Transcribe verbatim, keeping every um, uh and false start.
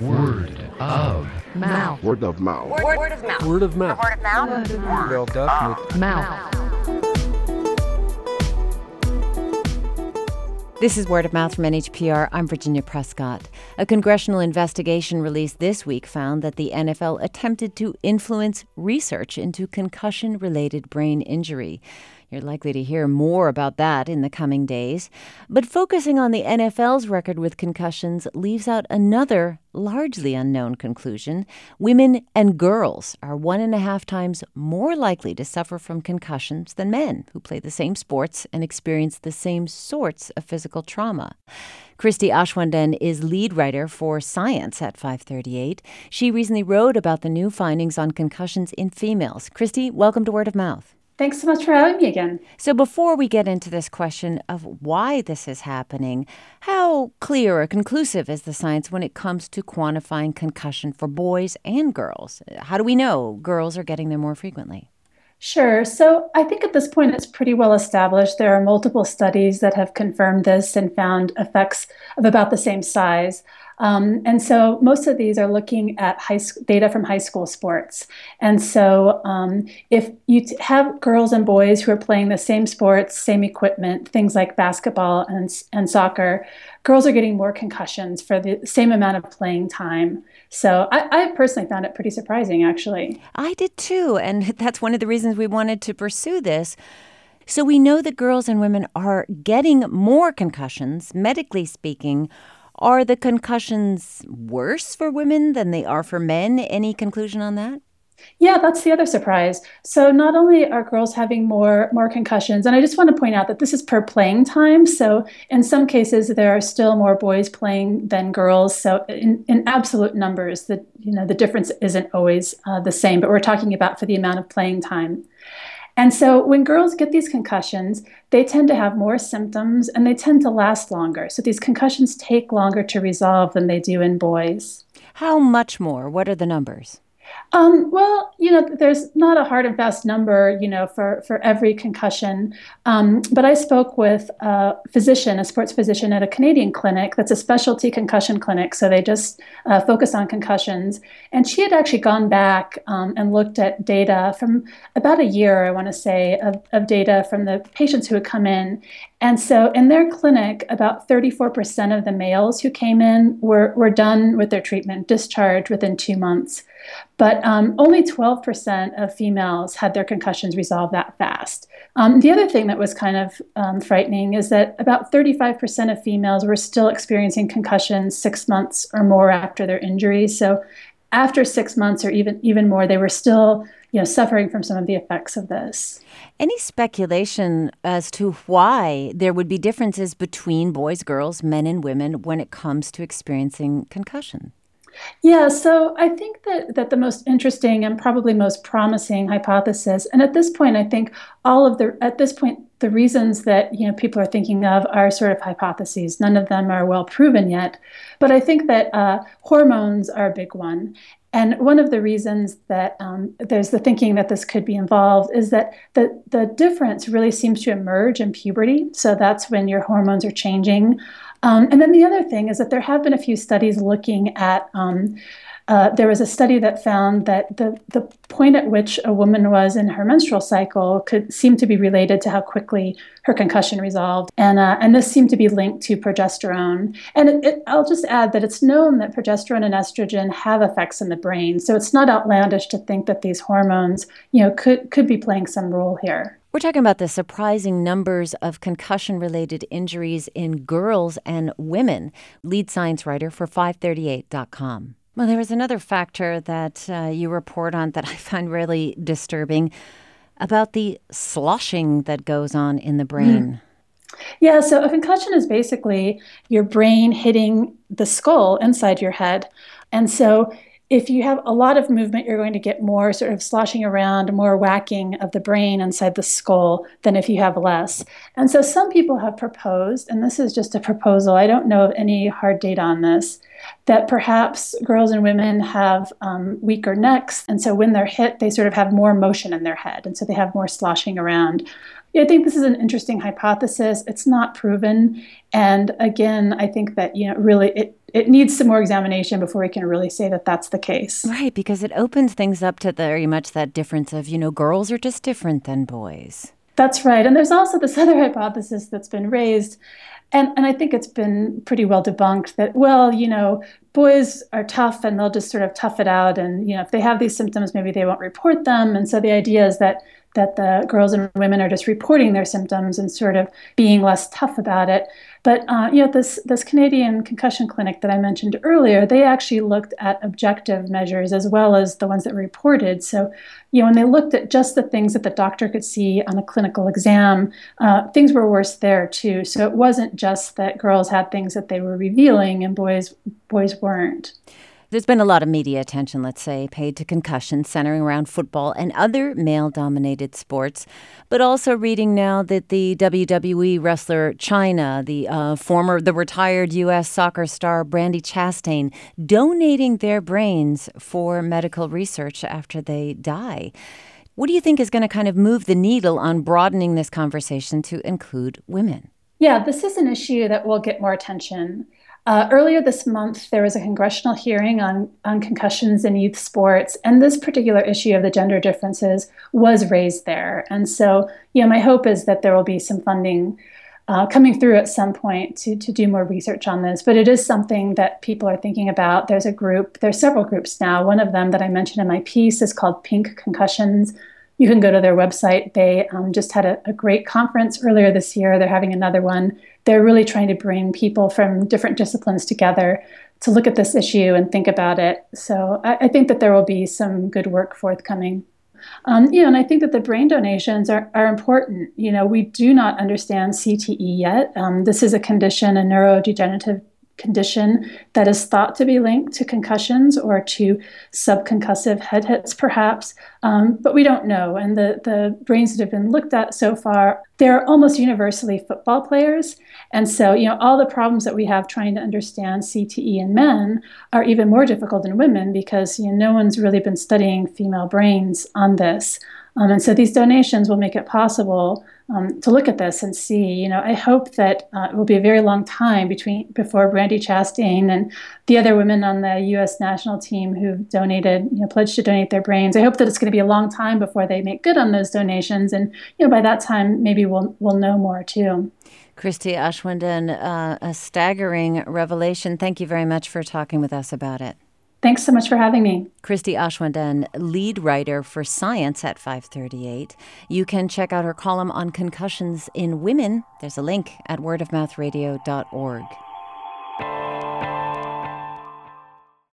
Word of mouth. Word of mouth. Word, word of mouth. Word of mouth. Word of mouth. Word of mouth. This is Word of Mouth from N H P R. I'm Virginia Prescott. A congressional investigation released this week found that the N F L attempted to influence research into concussion-related brain injury. You're likely to hear more about that in the coming days. But focusing on the N F L's record with concussions leaves out another largely unknown conclusion. Women and girls are one and a half times more likely to suffer from concussions than men who play the same sports and experience the same sorts of physical trauma. Christy Aschwanden is lead writer for Science at five thirty-eight. She recently wrote about the new findings on concussions in females. Christy, welcome to Word of Mouth. Thanks so much for having me again. So before we get into this question of why this is happening, how clear or conclusive is the science when it comes to quantifying concussion for boys and girls? How do we know girls are getting them more frequently? Sure. So I think at this point it's pretty well established. There are multiple studies that have confirmed this and found effects of about the same size. Um, and so most of these are looking at high sc- data from high school sports. And so um, if you t- have girls and boys who are playing the same sports, same equipment, things like basketball and, and soccer, girls are getting more concussions for the same amount of playing time. So I, I personally found it pretty surprising, actually. I did too. And that's one of the reasons we wanted to pursue this. So we know that girls and women are getting more concussions, medically speaking. Are the concussions worse for women than they are for men? Any conclusion on that? Yeah, that's the other surprise. So not only are girls having more more concussions, and I just want to point out that this is per playing time. So in some cases, there are still more boys playing than girls. So in, in absolute numbers, the you know the difference isn't always uh, the same. But we're talking about for the amount of playing time. And so when girls get these concussions, they tend to have more symptoms and they tend to last longer. So these concussions take longer to resolve than they do in boys. How much more? What are the numbers? Um, well, you know, there's not a hard and fast number, you know, for, for every concussion. Um, but I spoke with a physician, a sports physician at a Canadian clinic that's a specialty concussion clinic. So they just uh, focus on concussions. And she had actually gone back um, and looked at data from about a year, I want to say, of, of data from the patients who had come in. And so in their clinic, about thirty-four percent of the males who came in were, were done with their treatment, discharged within two months. But um, only twelve percent of females had their concussions resolved that fast. Um, the other thing that was kind of um, frightening is that about thirty-five percent of females were still experiencing concussions six months or more after their injury. So after six months or even, even more, they were still you know, suffering from some of the effects of this. Any speculation as to why there would be differences between boys, girls, men, and women when it comes to experiencing concussion? Yeah, so I think that, that the most interesting and probably most promising hypothesis, and at this point, I think all of the, at this point, the reasons that, you know, people are thinking of are sort of hypotheses. None of them are well proven yet. But I think that uh, hormones are a big one. And one of the reasons that um, there's the thinking that this could be involved is that the, the difference really seems to emerge in puberty. So that's when your hormones are changing. Um, and then the other thing is that there have been a few studies looking at, um, uh, there was a study that found that the, the point at which a woman was in her menstrual cycle could seem to be related to how quickly her concussion resolved. And uh, and this seemed to be linked to progesterone. And it, it, I'll just add that it's known that progesterone and estrogen have effects in the brain. So it's not outlandish to think that these hormones, you know, could, could be playing some role here. We're talking about the surprising numbers of concussion-related injuries in girls and women. Lead science writer for five thirty-eight dot com. Well, there was another factor that uh, you report on that I find really disturbing about the sloshing that goes on in the brain. Mm. Yeah, so a concussion is basically your brain hitting the skull inside your head. And so if you have a lot of movement, you're going to get more sort of sloshing around, more whacking of the brain inside the skull than if you have less. And so some people have proposed, and this is just a proposal, I don't know of any hard data on this, that perhaps girls and women have um, weaker necks, and so when they're hit, they sort of have more motion in their head, and so they have more sloshing around. I think this is an interesting hypothesis. It's not proven. And again, I think that, you know, really it, it needs some more examination before we can really say that that's the case. Right, because it opens things up to very much that difference of, you know, girls are just different than boys. That's right. And there's also this other hypothesis that's been raised, and, and I think it's been pretty well debunked, that, well, you know, boys are tough and they'll just sort of tough it out. And, you know, if they have these symptoms, maybe they won't report them. And so the idea is that that the girls and women are just reporting their symptoms and sort of being less tough about it. But uh, you know, this this Canadian concussion clinic that I mentioned earlier, they actually looked at objective measures as well as the ones that were reported. So, you know, when they looked at just the things that the doctor could see on a clinical exam, uh, things were worse there too. So it wasn't just that girls had things that they were revealing and boys boys weren't. There's been a lot of media attention, let's say, paid to concussions centering around football and other male-dominated sports, but also reading now that the W W E wrestler Chyna, the uh, former, the retired U S soccer star Brandi Chastain, donating their brains for medical research after they die. What do you think is going to kind of move the needle on broadening this conversation to include women? Yeah, this is an issue that will get more attention. Uh, earlier this month, there was a congressional hearing on, on concussions in youth sports, and this particular issue of the gender differences was raised there. And so, you know, my hope is that there will be some funding uh, coming through at some point to, to do more research on this. But it is something that people are thinking about. There's a group, there's several groups now. One of them that I mentioned in my piece is called Pink Concussions. You can go to their website. They um, just had a, a great conference earlier this year. They're having another one. They're really trying to bring people from different disciplines together to look at this issue and think about it. So I, I think that there will be some good work forthcoming. Um, you know, and I think that the brain donations are, are important. You know, we do not understand C T E yet. Um, this is a condition, a neurodegenerative condition that is thought to be linked to concussions or to subconcussive head hits, perhaps, um, but we don't know. And the, the brains that have been looked at so far, they're almost universally football players. And so, you know, all the problems that we have trying to understand C T E in men are even more difficult in women because, you know, no one's really been studying female brains on this. Um, and so these donations will make it possible um, to look at this and see. You know, I hope that uh, it will be a very long time between before Brandi Chastain and the other women on the U S national team who've donated, you know, pledged to donate their brains. I hope that it's going to be a long time before they make good on those donations, and you know, by that time, maybe we'll we'll know more too. Christy Aschwanden, uh, a staggering revelation. Thank you very much for talking with us about it. Thanks so much for having me. Christy Aschwanden, lead writer for Science at five thirty-eight. You can check out her column on concussions in women. There's a link at word of mouth radio dot org.